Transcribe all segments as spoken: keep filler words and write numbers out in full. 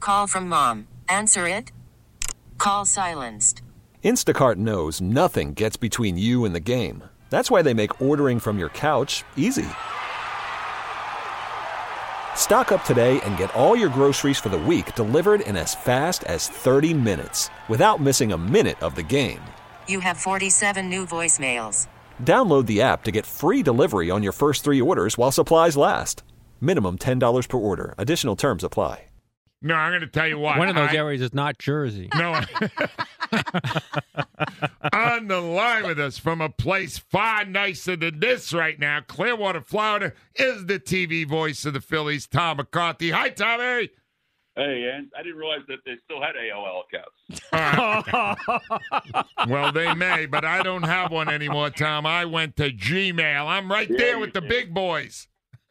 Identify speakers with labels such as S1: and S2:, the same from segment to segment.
S1: Call from mom. Answer it. Call silenced.
S2: Instacart knows nothing gets between you and the game. That's why they make ordering from your couch easy. Stock up today and get all your groceries for the week delivered in as fast as thirty minutes without missing a minute of the game.
S1: You have forty-seven new voicemails.
S2: Download the app to get free delivery on your first three orders while supplies last. Minimum ten dollars per order. Additional terms apply.
S3: No, I'm going to tell you what.
S4: One of those
S3: I,
S4: areas is not Jersey.
S3: No. On the line with us from a place far nicer than this right now, Clearwater, Florida, is the T V voice of the Phillies, Tom McCarthy. Hi, Tommy.
S5: Hey, and I didn't realize that they still had A O L accounts.
S3: Uh, well, they may, but I don't have one anymore, Tom. I went to Gmail. I'm right
S5: Yeah,
S3: there with the
S5: did.
S3: big boys.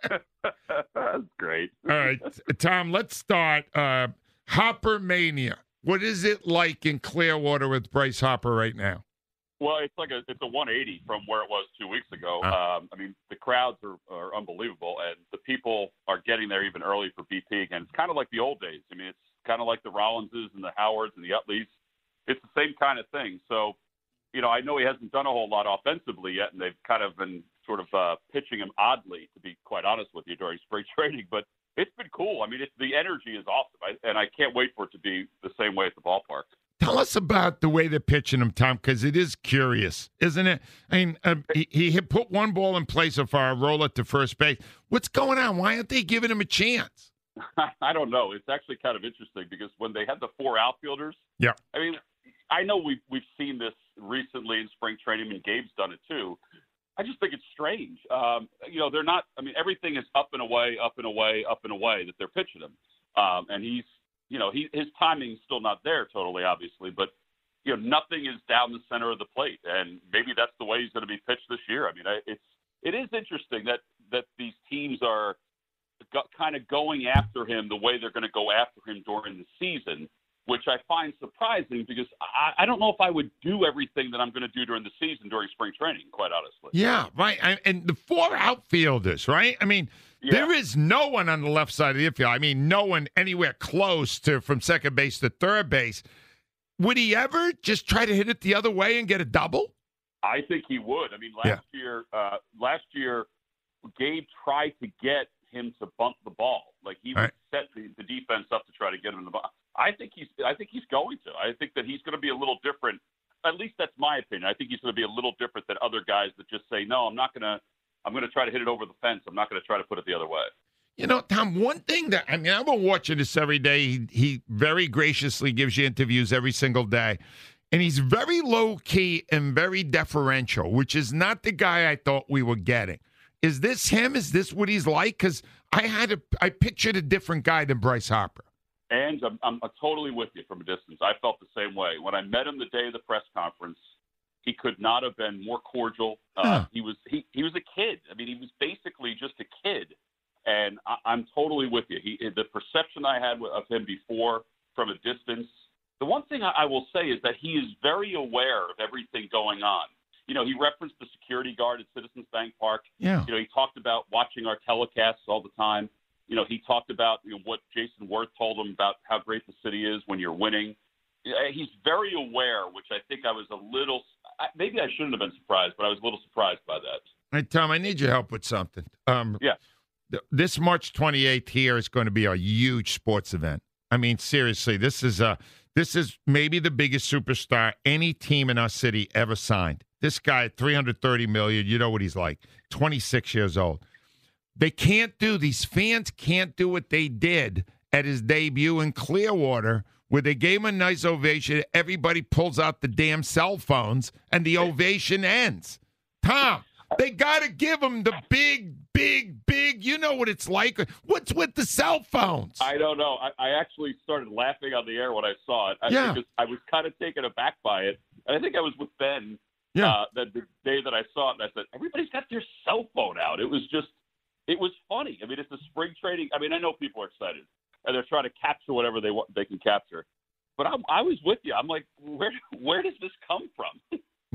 S5: That's great.
S3: All right, Tom, let's start. Uh, Hopper Mania. What is it like in Clearwater with Bryce Harper right now?
S5: Well, it's like a it's a one eighty from where it was two weeks ago.
S3: Uh.
S5: Um, I mean, the crowds are, are unbelievable, and the people are getting there even early for B P again. It's kind of like the old days. I mean, it's kind of like the Rollinses and the Howards and the Utleys. It's the same kind of thing. So, you know, I know he hasn't done a whole lot offensively yet, and they've kind of been sort of uh, pitching him oddly, to be quite honest with you, during spring training. But it's been cool. I mean, it's, the energy is awesome, I, and I can't wait for it to be the same way at the ballpark.
S3: Tell us about the way they're pitching him, Tom, because it is curious, isn't it? I mean, uh, he, he had put one ball in play so far, a roller to first base. What's going on? Why aren't they giving him a chance?
S5: I don't know. It's actually kind of interesting because when they had the four outfielders,
S3: Yeah.
S5: I mean, I know we've, we've seen this recently in spring training, and Gabe's done it too. I just think it's strange. Um, you know, they're not – I mean, everything is up and away, up and away, up and away that they're pitching him. Um, and he's – You know, he, his timing's still not there totally, obviously, but, you know, nothing is down the center of the plate, and maybe that's the way he's going to be pitched this year. I mean, I, it's it is interesting that, that these teams are go, kind of going after him the way they're going to go after him during the season, which I find surprising because I, I don't know if I would do everything that I'm going to do during the season during spring training, quite honestly.
S3: Yeah, right. I, and the four outfielders, right? I mean,
S5: Yeah.
S3: there is no one on the left side of the infield. I mean, no one anywhere close to from second base to third base. Would he ever just try to hit it the other way and get a double?
S5: I think he would. I mean, last
S3: Yeah.
S5: year, uh, last year, Gabe tried to get him to bump the ball. Like he would
S3: Right.
S5: set the, the defense up to try to get him in the ball. I think he's. I think he's going to. I think that he's going to be a little different. At least that's my opinion. I think he's going to be a little different than other guys that just say, "No, I'm not going to. I'm going to try to hit it over the fence. I'm not going to try to put it the other way."
S3: You know, Tom, one thing that, I mean, I've been watching this every day. He, he very graciously gives you interviews every single day. And he's very low-key and very deferential, which is not the guy I thought we were getting. Is this him? Is this what he's like? Because I had a, I pictured a different guy than Bryce Harper.
S5: And I'm, I'm totally with you from a distance. I felt the same way. When I met him the day of the press conference, he could not have been more cordial. Uh,
S3: Huh.
S5: He was he, he was a kid. I mean, he was basically just a kid. And I, I'm totally with you. He, the perception I had of him before from a distance, the one thing I, I will say is that he is very aware of everything going on. You know, he referenced the security guard at Citizens Bank Park.
S3: Yeah.
S5: You know, he talked about watching our telecasts all the time. You know, he talked about you know, what Jason Worth told him about how great the city is when you're winning. He's very aware, which I think I was a little – maybe I shouldn't have been surprised, but I was a little surprised by that.
S3: Hey, Tom, I need your help with something. Um,
S5: Yeah.
S3: th- This March twenty-eighth here is going to be a huge sports event. I mean, seriously, this is a this is maybe the biggest superstar any team in our city ever signed. This guy at three hundred thirty million dollars, you know what he's like, twenty-six years old. They can't do, these fans can't do what they did at his debut in Clearwater, where they gave him a nice ovation. Everybody pulls out the damn cell phones, and the ovation ends. Tom, they got to give him the big, big, big, you know what it's like. What's with the cell phones?
S5: I don't know. I, I actually started laughing on the air when I saw it. I,
S3: Yeah.
S5: Because I was kind of taken aback by it. And I think I was with Ben
S3: Yeah.
S5: uh, the, the day that I saw it, and I said, everybody's got their cell phone out. It was just, it was funny. I mean, it's a spring training. I mean, I know people are excited, and they're trying to capture whatever they want, they can capture. But I'm, I was with you. I'm like, where where does this come from?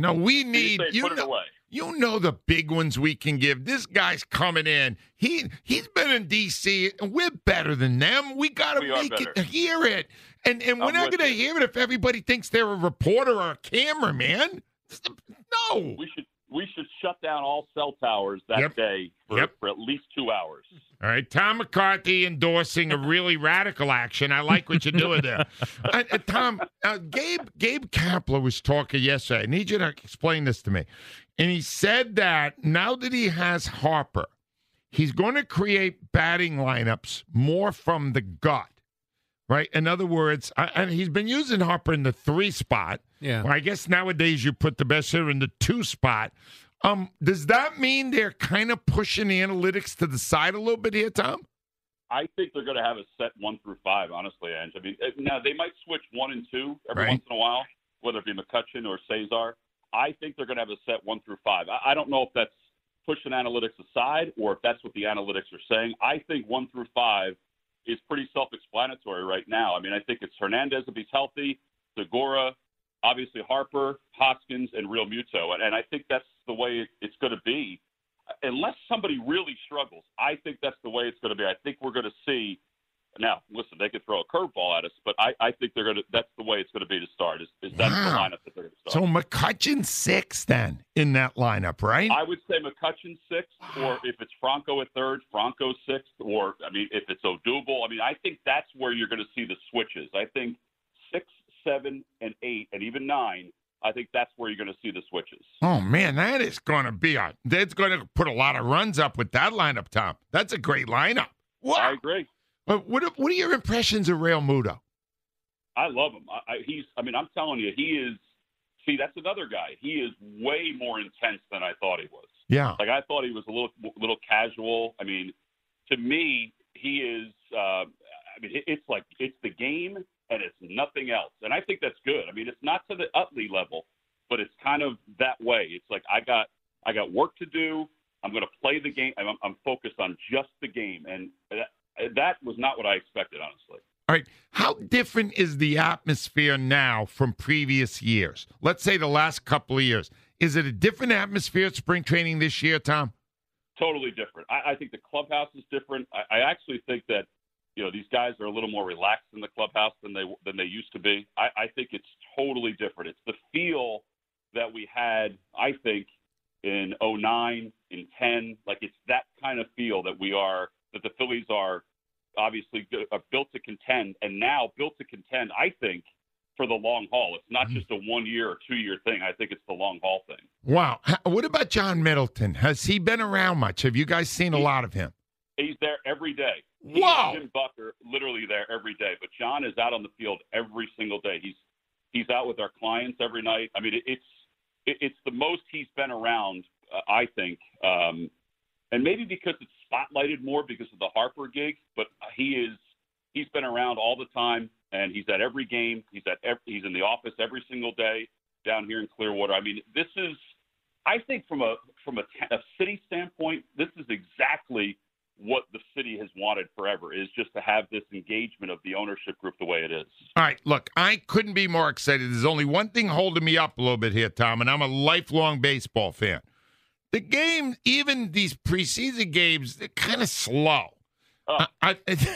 S3: No, we
S5: You
S3: need
S5: say,
S3: you
S5: put it
S3: know,
S5: away.
S3: you know the big ones we can give. This guy's coming in. He he's been in D C and we're better than them. We got to
S5: We are
S3: make
S5: better.
S3: it hear it. And and we're
S5: I'm
S3: not
S5: with
S3: going to
S5: you.
S3: hear it if everybody thinks they're a reporter or a cameraman. No.
S5: We should we should shut down all cell towers that
S3: Yep.
S5: day for,
S3: Yep.
S5: for at least two hours.
S3: All right, Tom McCarthy endorsing a really radical action. I like what you're doing there. uh, uh, Tom, uh, Gabe Gabe Kapler was talking yesterday. I need you to explain this to me. And he said that now that he has Harper, he's going to create batting lineups more from the gut, right? In other words, I, and he's been using Harper in the three spot.
S4: Yeah.
S3: Well, I guess nowadays you put the best hitter in the two spot. Um, does that mean they're kind of pushing the analytics to the side a little bit here, Tom?
S5: I think they're going to have a set one through five, honestly, Ange. I mean, uh, now they might switch one and two every
S3: Right.
S5: once in a while, whether it be McCutcheon or Cesar. I think they're going to have a set one through five. I, I don't know if that's pushing analytics aside or if that's what the analytics are saying. I think one through five is pretty self-explanatory right now. I mean, I think it's Hernandez if he's healthy, Segura, obviously Harper, Hoskins, and Real Muto. And, and I think that's the way it, it's going to be. Unless somebody really struggles, I think that's the way it's going to be. I think we're going to see – now, listen, they could throw a curveball at us, but I, I think they're going to – that's the way it's going to be to start, is, is that's
S3: Wow.
S5: the lineup that they're going to
S3: So
S5: start.
S3: McCutcheon six then in that lineup, right?
S5: I would say McCutcheon sixth, or if it's Franco at third, Franco sixth, or, I mean, if it's Odubel. I mean, I think that's where you're going to see the switches. I think six, seven, and eight, and even nine, I think that's where you're going to see the switches.
S3: Oh, man, that is going to be a – that's going to put a lot of runs up with that lineup, Tom. That's a great lineup. Wow.
S5: I agree.
S3: But what, are- what are your impressions of Real Muto?
S5: I love him. I, I, he's. I mean, I'm telling you, he is. See, that's another guy. He is way more intense than I thought he was.
S3: Yeah.
S5: Like I thought he was a little, little casual. I mean, to me, he is. Uh, I mean, it, it's like it's the game and it's nothing else. And I think that's good. I mean, it's not to the Utley level, but it's kind of that way. It's like I got, I got work to do. I'm going to play the game. I'm, I'm focused on just the game, and that, that was not what I expected, honestly.
S3: All right. How different is the atmosphere now from previous years? Let's say the last couple of years. Is it a different atmosphere at spring training this year, Tom?
S5: Totally different. I, I think the clubhouse is different. I, I actually think that, you know, these guys are a little more relaxed in the clubhouse than they than they used to be. I, I think it's totally different. It's the feel that we had, I think, in oh nine, in ten. Like it's that kind of feel that we are, that the Phillies are obviously uh, built to contend, and now built to contend, I think, for the long haul. It's not just a one-year or two-year thing. I think it's the long haul thing.
S3: Wow. H- What about John Middleton? Has he been around much? Have you guys seen a lot of him?
S5: He's there every day. He
S3: Wow.
S5: and Jim Buck are literally there every day. But John is out on the field every single day. He's he's out with our clients every night. I mean, it, it's it, it's the most he's been around, uh, I think. Um, and maybe because it's spotlighted more because of the Harper gig. But he is he's been around all the time, and he's at every game. He's at every, he's in the office every single day down here in Clearwater. I mean, this is I think from a from a, a city standpoint, this is exactly what the city has wanted forever, is just to have this engagement of the ownership group the way it is.
S3: All right, look, I couldn't be more excited. There's only one thing holding me up a little bit here, Tom, and I'm a lifelong baseball fan. The game, even these preseason games, they're kind of slow.
S5: Oh.
S3: I,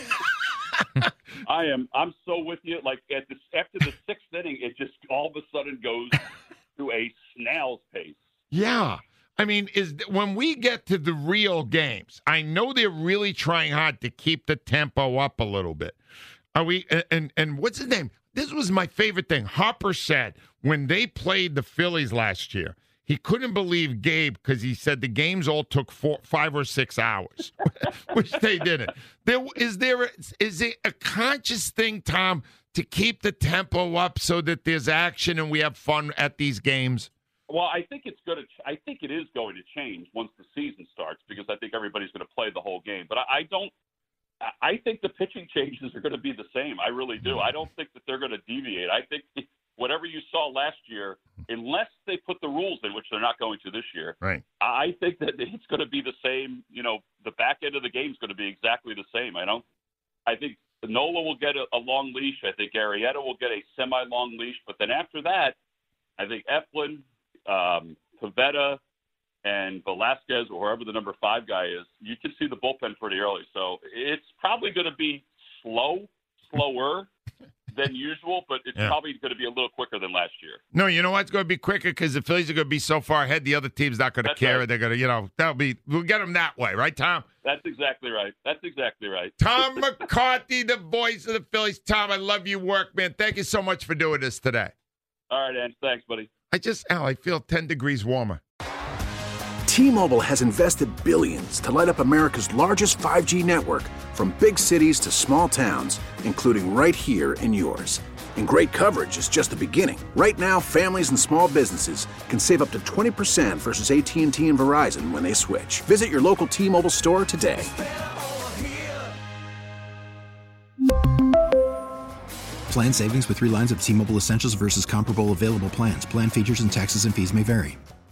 S3: I,
S5: I am I'm so with you. Like at this, after the sixth inning, it just all of a sudden goes to a snail's pace.
S3: yeah. I mean, is when we get to the real games, I know they're really trying hard to keep the tempo up a little bit. Are we? And and, and what's his name? This was my favorite thing. Harper said when they played the Phillies last year, he couldn't believe Gabe because he said the games all took four, five or six hours, which they didn't. There is there a, is it a conscious thing, Tom, to keep the tempo up so that there's action and we have fun at these games?
S5: Well, I think it's going to. I think it is going to change once the season starts because I think everybody's going to play the whole game. But I, I don't. I think the pitching changes are going to be the same. I really do. I don't think that they're going to deviate. I think whatever you saw last year, unless they put the rules in, which they're not going to this year,
S3: right?
S5: I think that it's going to be the same. You know, the back end of the game is going to be exactly the same. I don't. I think Nola will get a, a long leash. I think Arrieta will get a semi-long leash. But then after that, I think Eflin. um, Pivetta and Velasquez, or whoever the number five guy is, you can see the bullpen pretty early. So it's probably going to be slow, slower than usual, but it's yeah. probably going to be a little quicker than last year.
S3: No, you know what? It's going to be quicker because the Phillies are going to be so far ahead, the other team's not going to care. Right. They're going to, you know, that'll be, we'll get them that way, right, Tom?
S5: That's exactly right. That's exactly right.
S3: Tom McCarthy, the voice of the Phillies. Tom, I love your work, man. Thank you so much for doing this today.
S5: All right, Ange. Thanks, buddy.
S3: I just, Al, I feel ten degrees warmer.
S4: T-Mobile has invested billions to light up America's largest five G network, from big cities to small towns, including right here in yours. And great coverage is just the beginning. Right now, families and small businesses can save up to twenty percent versus A T and T and Verizon when they switch. Visit your local T-Mobile store today.
S6: Plan savings with three lines of T-Mobile Essentials versus comparable available plans. Plan features and taxes and fees may vary.